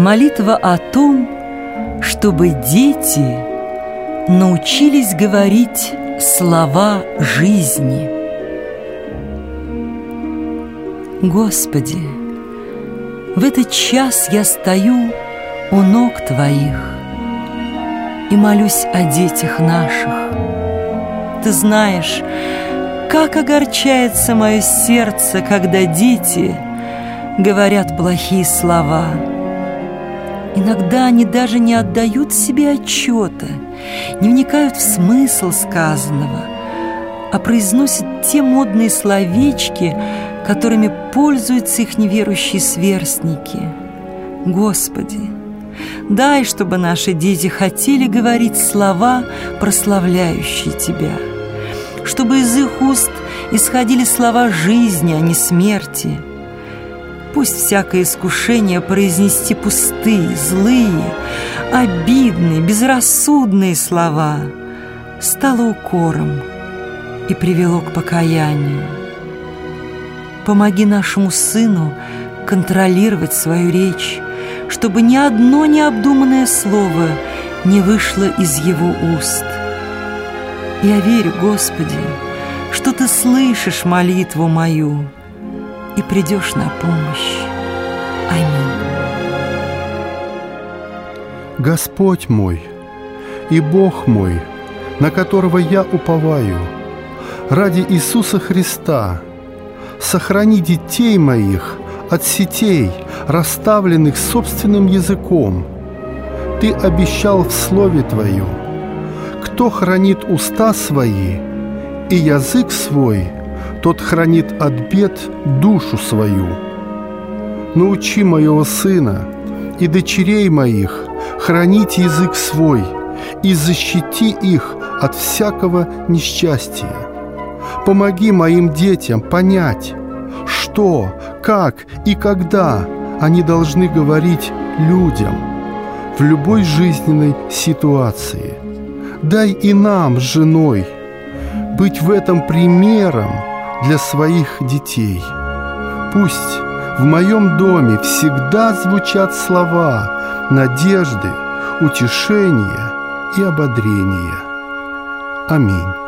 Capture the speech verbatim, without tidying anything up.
Молитва о том, чтобы дети научились говорить слова жизни. Господи, в этот час я стою у ног Твоих и молюсь о детях наших. Ты знаешь, как огорчается мое сердце, когда дети говорят плохие слова. Иногда они даже не отдают себе отчета, не вникают в смысл сказанного, а произносят те модные словечки, которыми пользуются их неверующие сверстники. Господи, дай, чтобы наши дети хотели говорить слова, прославляющие Тебя, чтобы из их уст исходили слова жизни, а не смерти. Пусть всякое искушение произнести пустые, злые, обидные, безрассудные слова стало укором и привело к покаянию. Помоги нашему сыну контролировать свою речь, чтобы ни одно необдуманное слово не вышло из его уст. Я верю, Господи, что Ты слышишь молитву мою и придешь на помощь. Аминь. Господь мой и Бог мой, на которого я уповаю, ради Иисуса Христа, сохрани детей моих от сетей, расставленных собственным языком. Ты обещал в Слове Твоем: кто хранит уста свои и язык свой, тот хранит от бед душу свою. Научи моего сына и дочерей моих хранить язык свой и защити их от всякого несчастия. Помоги моим детям понять, что, как и когда они должны говорить людям в любой жизненной ситуации. Дай и нам с женой быть в этом примером для своих детей. Пусть в моем доме всегда звучат слова надежды, утешения и ободрения. Аминь.